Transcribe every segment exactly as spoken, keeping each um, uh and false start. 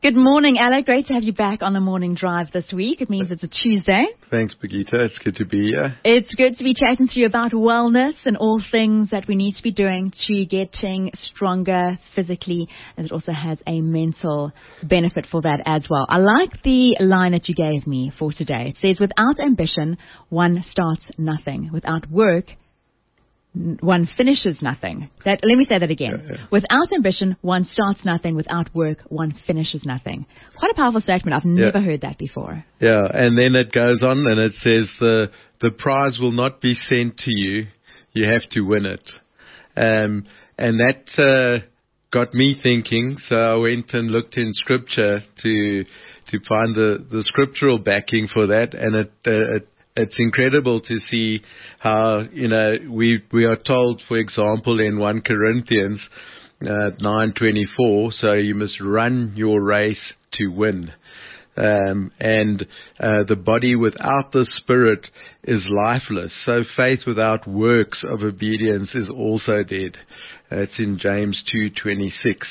Good morning, Alec. Great to have you back on the morning drive this week. It means it's a Tuesday. Thanks, Brigitte. It's good to be here. It's good to be chatting to you about wellness and all things that we need to be doing to getting stronger physically, and it also has a mental benefit for that as well. I like the line that you gave me for today. It says, without ambition, one starts nothing. Without work, one finishes nothing. That, let me say that again. Yeah, yeah. Without ambition, one starts nothing. Without work, one finishes nothing. Quite a powerful statement. I've never yeah. heard that before. Yeah, and then it goes on and it says the the prize will not be sent to you. You have to win it. Um, and that uh, got me thinking. So I went and looked in Scripture to to find the, the scriptural backing for that, and it uh, it It's incredible to see how, you know, we we are told, for example, in First Corinthians uh, nine twenty-four, so you must run your race to win. Um, and uh, the body without the spirit is lifeless. So faith without works of obedience is also dead. That's in James two twenty-six.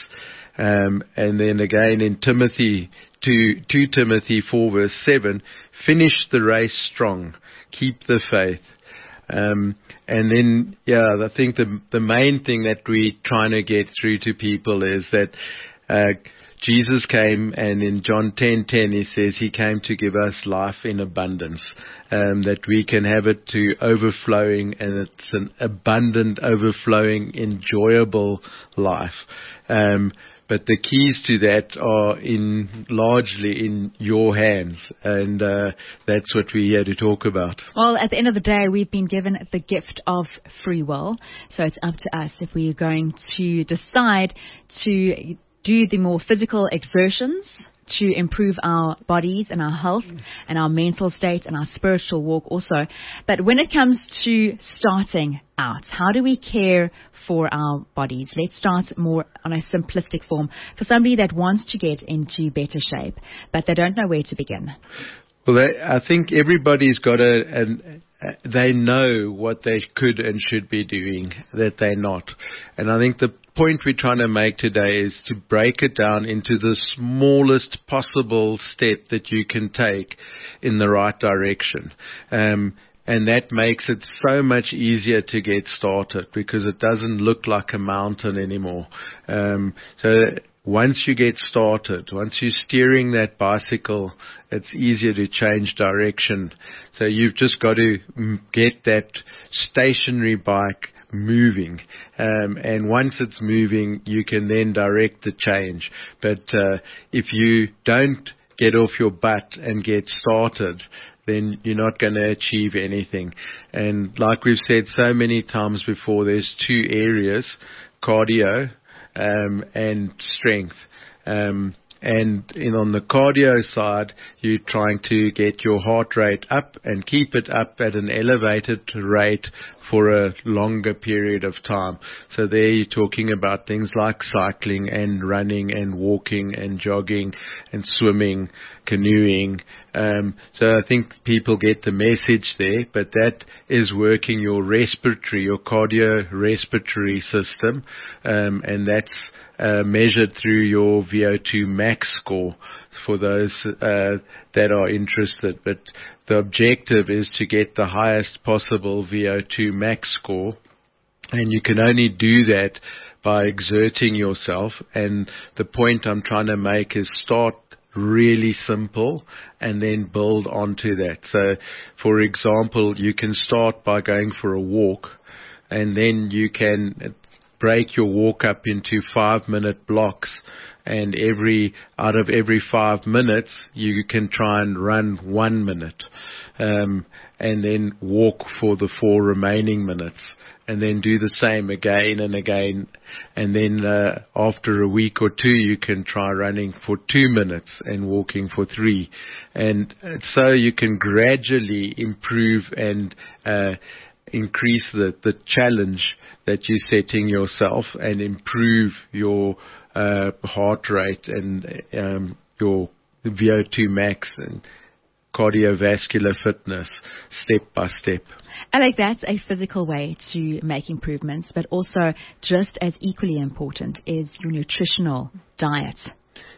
Um, and then again in Timothy, two, two Timothy four verse seven, finish the race strong, keep the faith. Um, and then, yeah, I think the, the main thing that we're trying to get through to people is that, uh, Jesus came, and in John ten ten he says he came to give us life in abundance, um, that we can have it to overflowing, and it's an abundant, overflowing, enjoyable life. Um, But the keys to that are in largely in your hands, and uh, that's what we're here to talk about. Well, at the end of the day, we've been given the gift of free will, so it's up to us if we're going to decide to do the more physical exertions to improve our bodies and our health and our mental state and our spiritual walk also. But when it comes to starting out, how do we care for our bodies? Let's start more on a simplistic form for somebody that wants to get into better shape, but they don't know where to begin. Well, they, I think everybody's got a, an, uh, they know what they could and should be doing that they're not. And I think the point we're trying to make today is to break it down into the smallest possible step that you can take in the right direction. Um, and that makes it so much easier to get started because it doesn't look like a mountain anymore. Um, so once you get started, once you're steering that bicycle, it's easier to change direction. So you've just got to get that stationary bike moving, um, and once it's moving, you can then direct the change. But uh, if you don't get off your butt and get started, then you're not going to achieve anything. And like we've said so many times before, there's two areas, cardio um, and strength. Um, And in on the cardio side, you're trying to get your heart rate up and keep it up at an elevated rate for a longer period of time. So there you're talking about things like cycling and running and walking and jogging and swimming, canoeing. Um, so I think people get the message there, but that is working your respiratory, your cardiorespiratory system, um, and that's Uh, measured through your V O two max score for those uh, that are interested. But the objective is to get the highest possible V O two max score, and you can only do that by exerting yourself. And the point I'm trying to make is start really simple and then build onto that. So, for example, you can start by going for a walk, and then you can break your walk up into five minute blocks, and every out of every five minutes you can try and run one minute, um, and then walk for the four remaining minutes, and then do the same again and again, and then uh, after a week or two you can try running for two minutes and walking for three, and so you can gradually improve and uh, increase the, the challenge that you're setting yourself and improve your uh, heart rate and um, your V O two max and cardiovascular fitness step by step. Alec, that's a physical way to make improvements, but also just as equally important is your nutritional diet.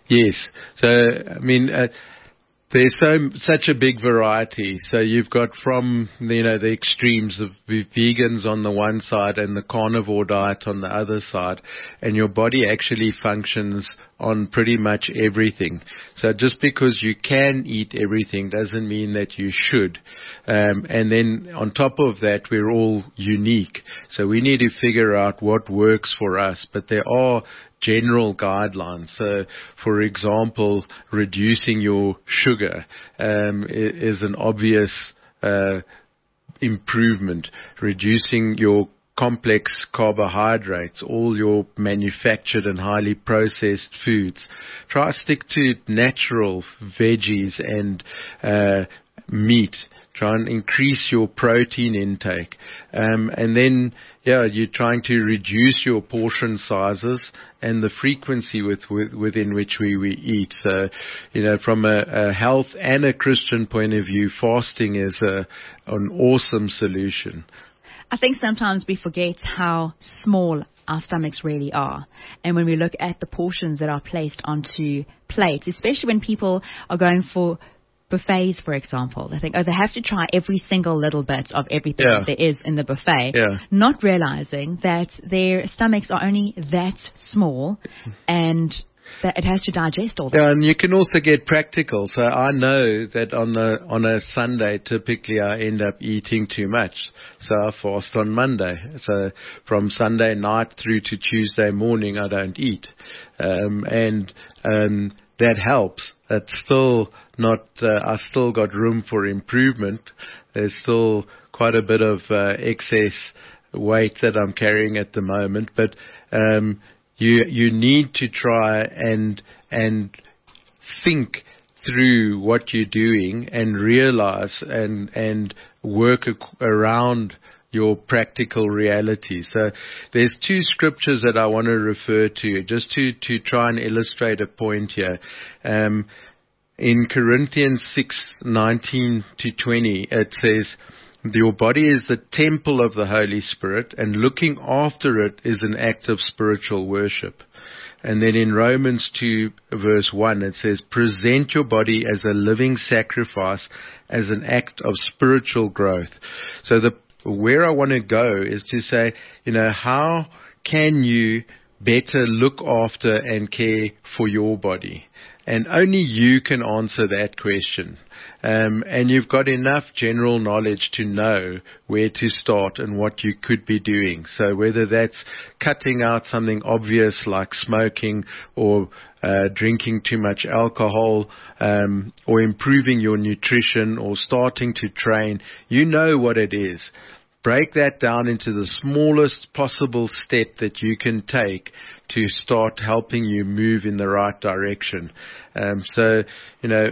Yes. So, I mean, uh, there's so such a big variety. So you've got from, you know, the extremes of the vegans on the one side and the carnivore diet on the other side, and your body actually functions on pretty much everything. So just because you can eat everything doesn't mean that you should. Um, and then on top of that, we're all unique. So we need to figure out what works for us. But there are general guidelines. So, for example, reducing your sugar um, is an obvious uh, improvement. Reducing your complex carbohydrates, all your manufactured and highly processed foods. Try to stick to natural veggies and uh, meat. Try and increase your protein intake. Um, and then, yeah, you're trying to reduce your portion sizes and the frequency with, with, within which we, we eat. So, you know, from a, a health and a Christian point of view, fasting is a, an awesome solution. I think sometimes we forget how small our stomachs really are. And when we look at the portions that are placed onto plates, especially when people are going for buffets, for example, they think, oh, they have to try every single little bit of everything yeah. that there is in the buffet, yeah. not realizing that their stomachs are only that small and that it has to digest all that. Yeah, and you can also get practical. So I know that on the on a Sunday, typically I end up eating too much. So I fast on Monday. So from Sunday night through to Tuesday morning, I don't eat. Um, and um, that helps. It's still not, uh, I still got room for improvement. There's still quite a bit of uh, excess weight that I'm carrying at the moment. But um You you need to try and and think through what you're doing and realize and and work ac- around your practical reality. So there's two scriptures that I want to refer to just to to try and illustrate a point here. Um, in Corinthians six nineteen to twenty, it says, your body is the temple of the Holy Spirit, and looking after it is an act of spiritual worship. And then in Romans two, verse one, it says, present your body as a living sacrifice, as an act of spiritual growth. So the where I want to go is to say, you know, how can you better look after and care for your body? And only you can answer that question. Um, and you've got enough general knowledge to know where to start and what you could be doing. So whether that's cutting out something obvious like smoking or uh, drinking too much alcohol, um, or improving your nutrition or starting to train, you know what it is. Break that down into the smallest possible step that you can take to start helping you move in the right direction. Um, so, you know,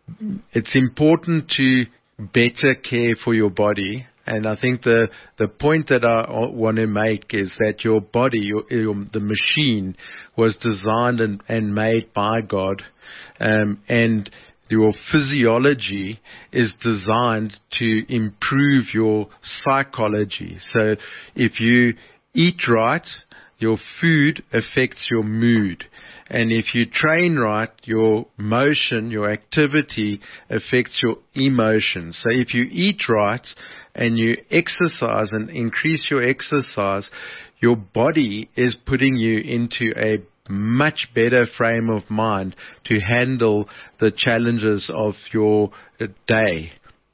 it's important to better care for your body. And I think the, the point that I want to make is that your body, your, your, the machine, was designed and, and made by God. Um, and your physiology is designed to improve your psychology. So if you eat right, your food affects your mood. And if you train right, your motion, your activity affects your emotions. So if you eat right and you exercise and increase your exercise, your body is putting you into a much better frame of mind to handle the challenges of your day.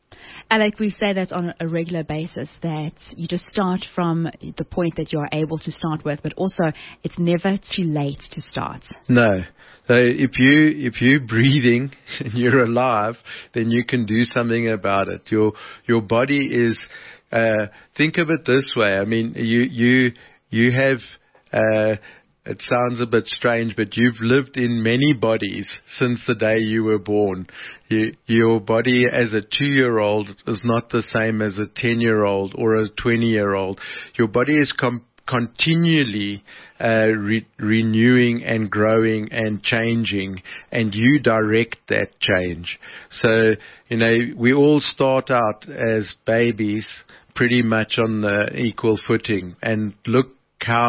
Alec, we say that on a regular basis, that you just start from the point that you are able to start with, but also it's never too late to start. No. So if you if you're breathing and you're alive, then you can do something about it. Your your body is. Uh, think of it this way. I mean, you you you have. Uh, It sounds a bit strange, but you've lived in many bodies since the day you were born. You, your body as a two-year-old is not the same as a ten-year-old or a twenty-year-old. Your body is com- continually uh, re- renewing and growing and changing, and you direct that change. So, you know, we all start out as babies pretty much on the equal footing, and look how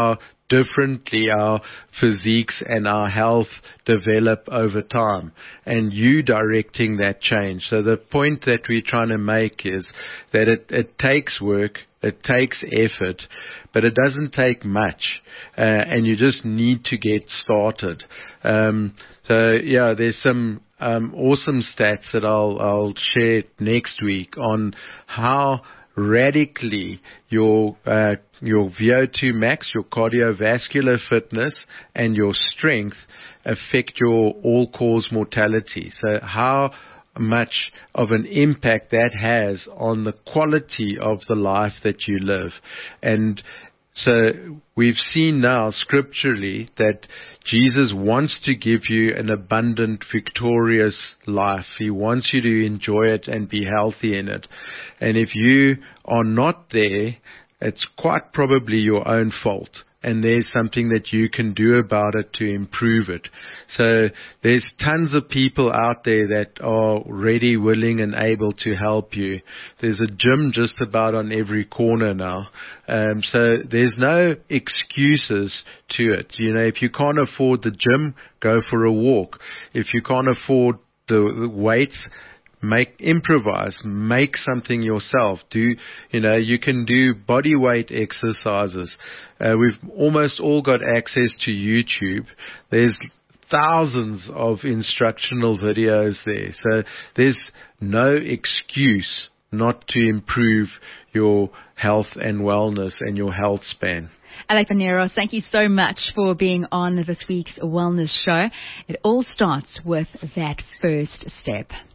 differently our physiques and our health develop over time, and you directing that change. So the point that we're trying to make is that it, it takes work, it takes effort, but it doesn't take much, uh, and you just need to get started. Um, so yeah, there's some um, awesome stats that I'll, I'll share next week on how radically your uh, your V O two max, your cardiovascular fitness, and your strength affect your all-cause mortality. So how much of an impact that has on the quality of the life that you live. And so we've seen now scripturally that Jesus wants to give you an abundant, victorious life. He wants you to enjoy it and be healthy in it. And if you are not there, it's quite probably your own fault. And there's something that you can do about it to improve it. So there's tons of people out there that are ready, willing, and able to help you. There's a gym just about on every corner now. Um, so there's no excuses to it. You know, if you can't afford the gym, go for a walk. If you can't afford the, the weights, Make, improvise, make something yourself. Do, you know, you can do body weight exercises. Uh, we've almost all got access to YouTube. There's thousands of instructional videos there. So there's no excuse not to improve your health and wellness and your health span. Alec Paneros, thank you so much for being on this week's Wellness Show. It all starts with that first step.